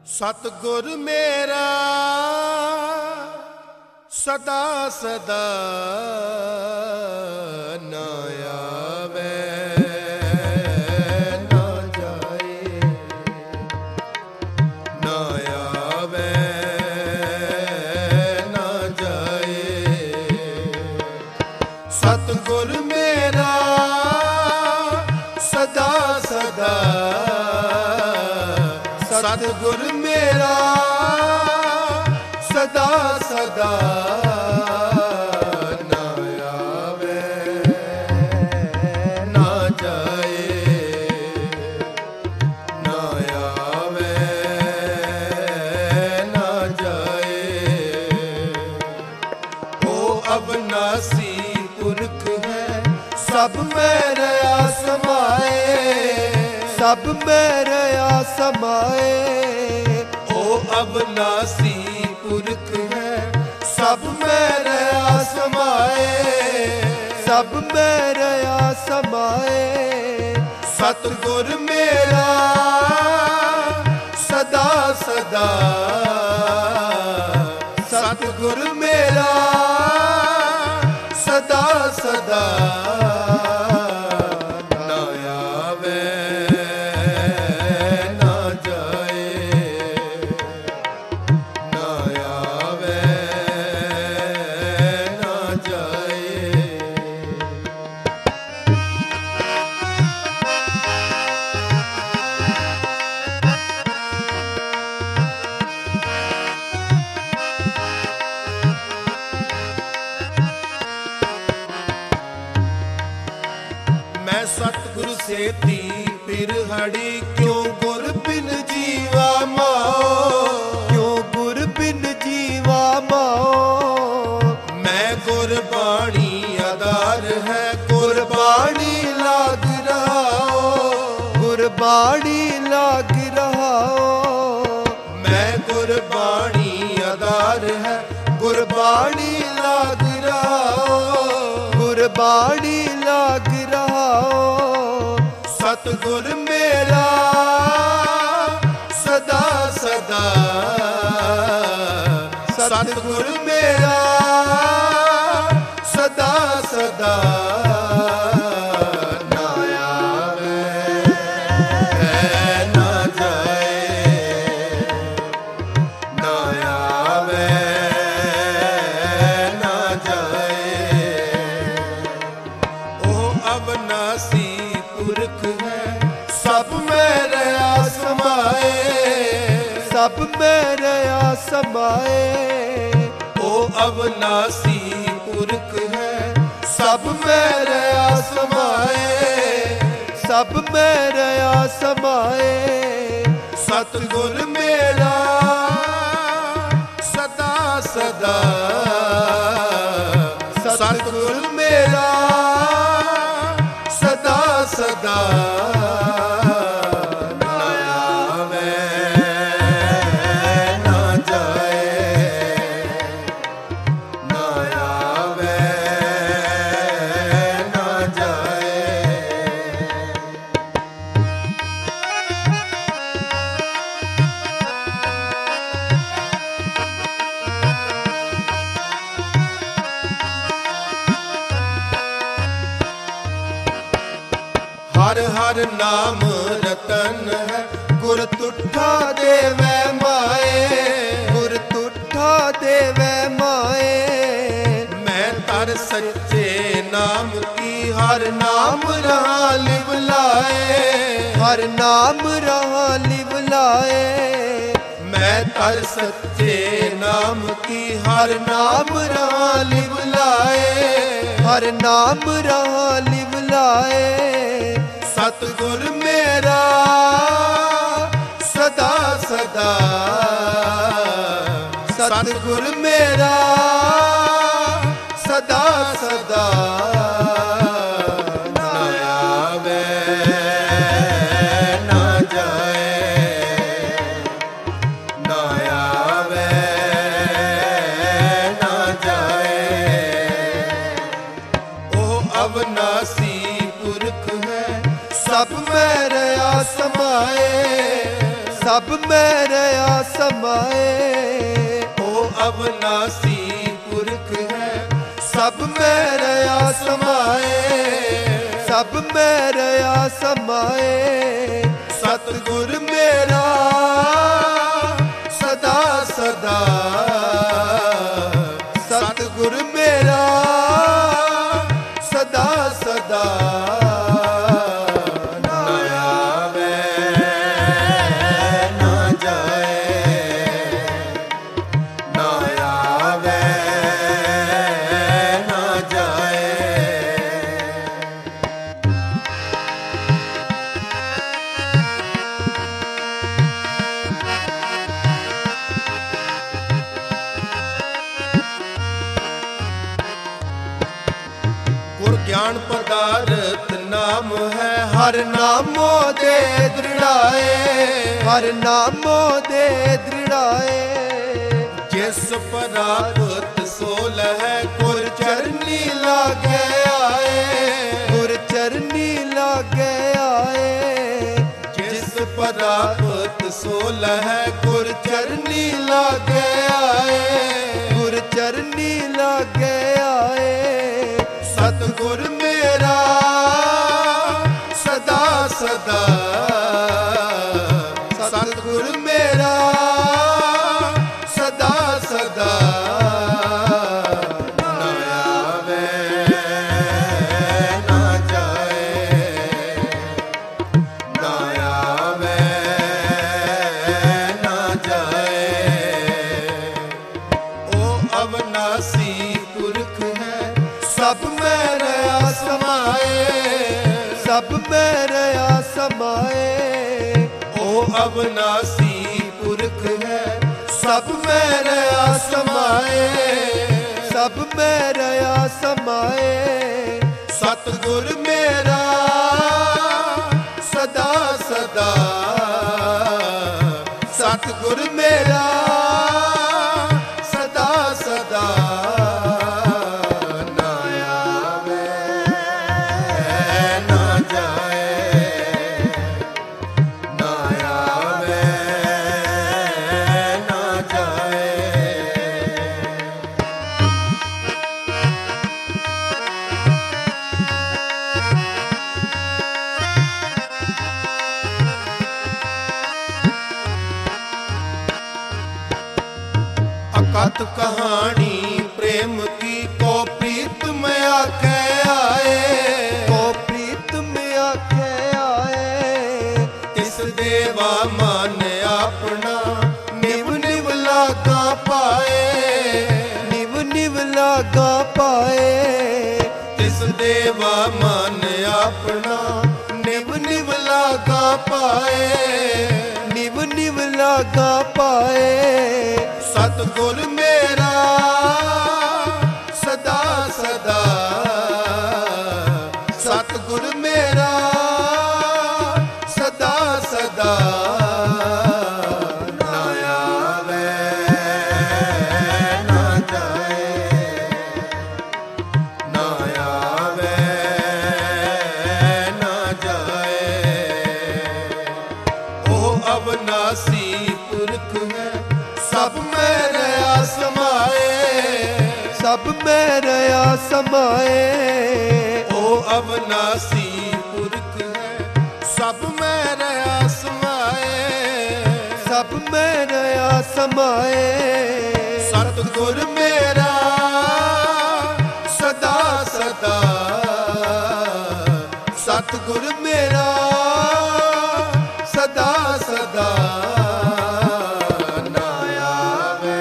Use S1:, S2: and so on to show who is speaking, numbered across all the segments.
S1: सतगुर मेरा सदा सदा न आवे न जाए, न आवे न जाए। सतगुर मेरा सदा सदा, सतगुर मेरा सदा सदा न आवे न जाए, न आवे न जाए। ओ अविनाशी पुरख है सब में रहा समाए, सब में रहा समाए। ओ अविनाशी पुरख है सब में रहा समाए, सब में रहा समाए। सतगुर मेरा सदा सदा, सतगुर मेरा सदा सदा न आवे न जाए, न आवे न जाए। मैं सतगुरु सेती पिरहड़ी, क्यों गुर बिन जीवा माओ, क्यों गुर बिन जीवा माओ। मैं गुरबाणी आधार है गुरबाणी लाग रहाओ, गुरबाणी लाग रहाओ। मैं गुरबाणी आधार है गुरबाणी लाग रहाओ, गुरबाणी लाग रहाओ। सतगुर मेरा सदा सदा, सतगुर मेरा सदा सदा न आवे न जाए, न आवे न जाए। ओ अविनाशी पुरख है सब में रहा समाए, सब में रहा समाए। ओ अविनाशी पुरख है सब में रहा समाए, सब में रहा समाए। सतगुर मेरा सदा सदा, सतगुर मेरा सदा सदा न आवे न जाए, न आवे न जाए। हर हर नाम रतन है गुर तुठा देवै माए, गुर तुठा देवै माए। मैं तर सच्चे नाम की हर नाम रहा लिव लाए, हर नाम रहा लिव लाए। मैं तर सच्चे नाम की हर नाम रहा लिव लाए, हर नाम रहा लिव लाए। सतगुर मेरा सदा सदा, सतगुर मेरा सदा सदा न आवे न जाए, न आवे न जाए। ओ अविनाशी पुरख है सब में रहा समाए,
S2: ਸਭ ਮੈਂ ਰਹਾ ਸਮਾਏ।
S1: ਉਹ ਅਵਨਾਸੀ ਪੁਰਖ ਹੈ,
S2: ਸਭ ਮੈਂ ਰਹਾ ਸਮਾਏ। ਸਭ ਮੈਂ ਰਹਾ ਸਮਾਏ। ਸਤਿਗੁਰ ਮੇਰਾ ਸਦਾ ਸਦਾ। ਸਤਿਗੁਰ ਮੇਰਾ ਸਦਾ ਸਦਾ।
S1: ਨਾ ਆਵੇ ਨਾ ਜਾਏ, ਨਾ ਆਵੇ ਨਾ ਜਾਏ। ਗੁਰ ਗਿਆਨ ਪਦਾਰਥ ਨਾਮ ਹੈ,
S2: ਹਰ ਨਾਮੋ ਦੇ ਦ੍ਰਿੜਾਏ। ਹਰ ਨਾਮੋ ਦੇ ਦ੍ਰਿੜਾਏ।
S1: ਜਿਸ ਪ੍ਰਾਪਤ ਸੋ ਲਹੈ, ਗੁਰ ਚਰਨੀ ਲਾਗੇ ਆਏ।
S2: ਗੁਰ ਚਰਨੀ ਲਾਗੇ ਆਏ।
S1: ਜਿਸ ਪ੍ਰਾਪਤ ਸੋ ਲਹੈ, ਗੁਰ ਚਰਨੀ ਲਾਗੇ ਆਏ।
S2: ਗੁਰ ਚਰਨੀ ਲਾਗੇ ਆਏ।
S1: ਸਤਿਗੁਰ ਮੇਰਾ ਸਦਾ ਸਦਾ। ਸਤਿਗੁਰ ਮੇਰਾ ਸਦਾ ਸਦਾ। ਨਾ ਆਵੇ ਨਾ ਜਾਏ, ਨਾ ਆਵੇ ਨਾ ਜਾਏ। ਉਹ ਅਵਨਾਸੀ ਪੁਰਖ ਹੈ, ਸਭ ਮੈਂ ਰਹਾ ਸਮਾਏ।
S2: ਸਭ ਮੈਂ ਰਹਾ ਸਮਾਏ।
S1: ਉਹ ਅਵਨਾਸੀ ਪੁਰਖ ਹੈ, ਸਭ ਮੈਂ ਰਹਾ ਸਮਾਏ।
S2: ਸਭ ਮੈਂ ਰਹਾ ਸਮਾਏ।
S1: ਸਤਿਗੁਰ ਮੇਰਾ ਸਦਾ ਸਦਾ। ਸਤਿਗੁਰ ਮੇਰਾ ਸਦਾ ਸਦਾ। ਨਾ ਆਵੇ ਨਾ ਜਾਏ, ਨਾ ਆਵੇ ਨਾ ਜਾਏ। अकथ कहानी प्रेम की, को प्रीत में आखे आए।
S2: को प्रीत में आखे आए।
S1: तिस देवा मान अपना, निव निव लागा पाए।
S2: निव निव लागा पाए।
S1: तिस देवा मान अपना, निव निव लागा पाए।
S2: निव निव लागा पाए।
S1: सतगुर मेरा सदा सदा। सतगुर मेरा सदा सदा। ना आवे ना जाए, ना आवे ना जाए। ओ अविनाशी पुरख है, सब में रहा समाए।
S2: सब में रहा समाए।
S1: ओ अविनाशी पुरख है, सब में रहा समाए।
S2: सब में रहा समाए।
S1: सतगुर मेरा सदा सदा। सतगुर मेरा सदा सदा। ना आवे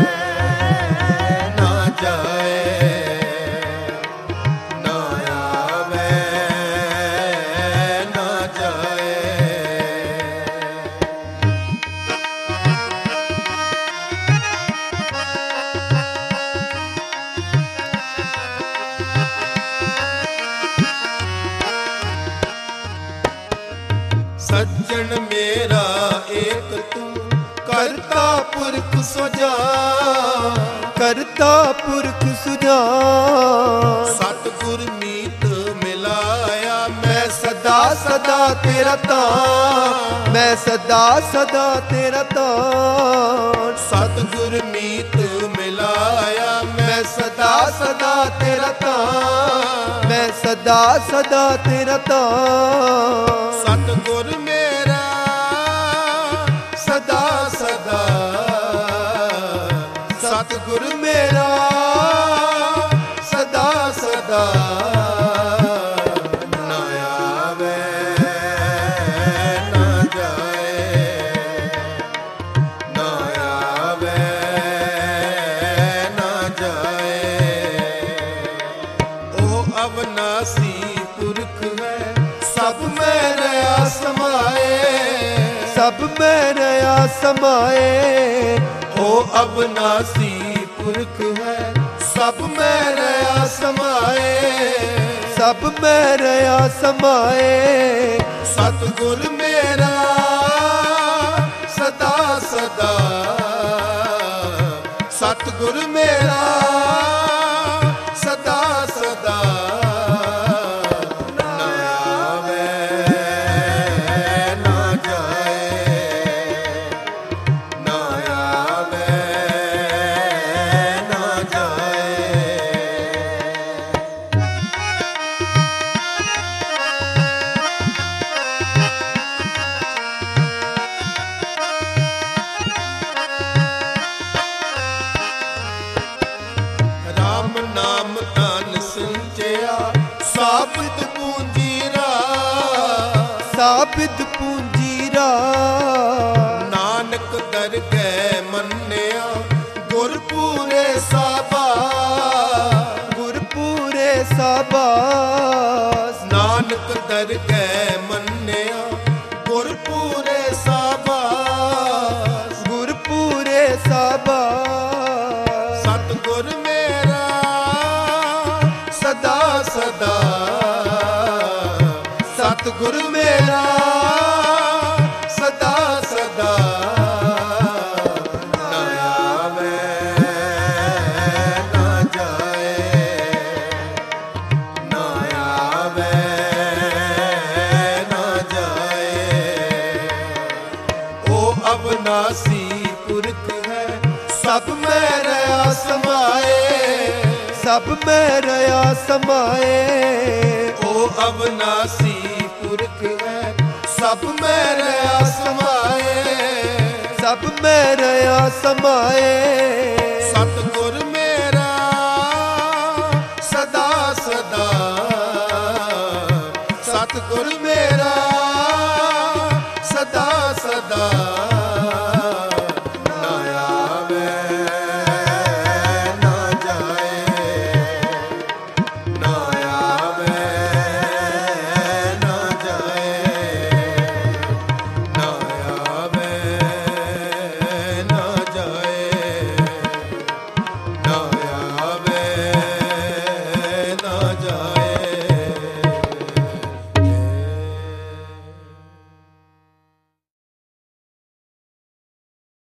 S1: ना जाए, ना आवे ना जाए। सज्जन मेरा एक तू, करता पुरख सुजान।
S2: करता पुरख सुजान।
S1: सतगुर मीत मिलाया, मैं सदा
S2: ਸਦਾ ਤੇਰਾ ਧਾਮ, ਮੈਂ ਸਦਾ ਸਦਾ ਤੇਰਾ ਧਾਮ।
S1: ਸਤਿਗੁਰ ਮੀਤ ਮਿਲਾਇਆ
S2: ਮੈਂ ਸਦਾ ਸਦਾ ਤੇਰਾ ਧਾਮ, ਮੈਂ ਸਦਾ ਸਦਾ ਤੇਰਾ ਧਾਮ।
S1: ਸਤਿਗੁਰ ਮੇਰਾ ਸਦਾ ਸਦਾ,
S2: ਸਤਿਗੁਰ ਮੇਰਾ ਸਦਾ ਸਦਾ
S1: ਨਾ ਆਵੇ ਨਾ ਜਾਏ, ਨਾ ਆਵੇ ਨਾ ਜਾਏ। ਉਹ ਅਵਨਾਸੀ ਪੁਰਖ ਹੈ ਸਭ ਮੈਂ ਰਹਾ ਸਮਾਏ,
S2: ਸਭ ਮੈਂ ਰਹਾ ਸਮਾਏ।
S1: ਉਹ ਅਵਨਾਸੀ ਪੁਰਖ ਹੈ ਸਭ ਮੈਂ ਰਹਾ ਸਮਾਏ,
S2: ਸਭ ਮੈਂ ਰਹਾ ਸਮਾਏ।
S1: ਸਤਿਗੁਰ ਮੇਰਾ ਸਦਾ ਸਦਾ, ਸਤਿਗੁਰ ਮੇਰਾ ਸਦਾ ਸਦਾ ਨਾ ਆਵੇ ਨਾ ਜਾਏ, ਨਾ ਆਵੇ ਨਾ ਜਾਏ। ਰਾਮ ਨਾਮ ਧਨ ਸਿੰਚਿਆ ਸਾਬਿਤ ਪੂੰਜੀ ਰਾ,
S2: ਸਾਬਿਤ ਪੂੰਜੀ ਰਾ।
S1: ਨਾਨਕ ਦਰਗਹਿ ਮੰਨਿਆ ਗੁਰ ਪੂਰੇ ਸਾਬਾ,
S2: ਗੁਰਪੂਰੇ ਸਾਬਾਸ।
S1: ਨਾਨਕ ਦਰਗਹਿ ਮੰਨਿਆ ਗੁਰ ਪੂਰੇ ਸਾਬਾ,
S2: ਗੁਰਪੂਰੇ ਸਾਬਾਸ।
S1: ਸਤਿਗੁਰ ਮੇਰਾ ਸਦਾ ਸਦਾ, ਸਤਿਗੁਰ ਮੇਰਾ ਸਦਾ ਸਦਾ ਨਾ ਆਵੇ ਨਾ ਜਾਏ, ਨਾ ਆਵੇ ਨਾ ਜਾਏ। ਉਹ ਅਵਨਾਸੀ ਪੁਰਖ ਹੈ ਸਭ ਮੈਂ ਰਹਾ ਸਮਾਏ,
S2: ਸਭ ਮੈਂ ਰਹਾ ਸਮਾਏ।
S1: ਉਹ ਅਵਨਾਸੀ ਪੁਰਖ ਹੈ ਸਭ ਮੈਂ ਰਹਾ ਸਮਾਏ,
S2: ਸਭ ਮੈਂ ਰਹਾ ਸਮਾਏ।
S1: ਸਤਿਗੁਰ ਮੇਰਾ ਸਦਾ ਸਦਾ, ਸਤਿਗੁਰ ਮੇਰਾ